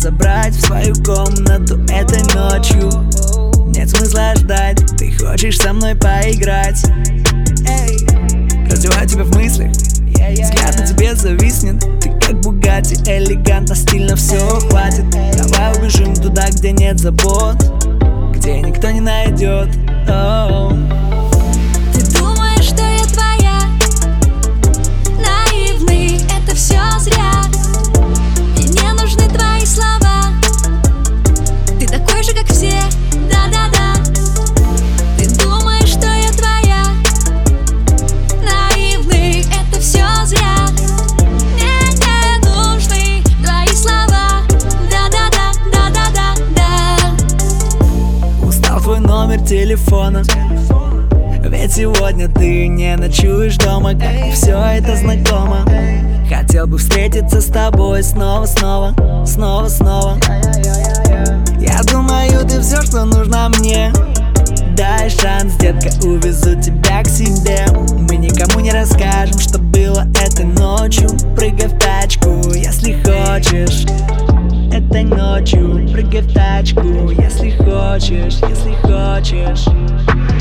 забрать в свою комнату этой ночью. Нет смысла ждать, ты хочешь со мной поиграть. Раздеваю тебя в мыслях, взгляд на тебе зависнет. Ты как Бугатти, элегантно, стильно, все хватит. Давай убежим туда, где нет забот, где никто не найдет. Ты думаешь, что я твоя? Наивный, это все зря. Мне не нужны твои слова. Ты такой же, как все, да-да-да. Ты думаешь, что я твоя? Наивный, это все зря. Мне не нужны твои слова. Да-да-да, да-да-да-да. Устал твой номер телефона, ведь сегодня ты не ночуешь дома, как мне все это знакомо. Хотел бы встретиться с тобой снова-снова, снова-снова. Я думаю, ты все, что нужно мне. Дай шанс, детка, увезу тебя к себе. Мы никому не расскажем, что было этой ночью. Прыгай в тачку, если хочешь. Этой ночью прыгай в тачку, если хочешь, если хочешь.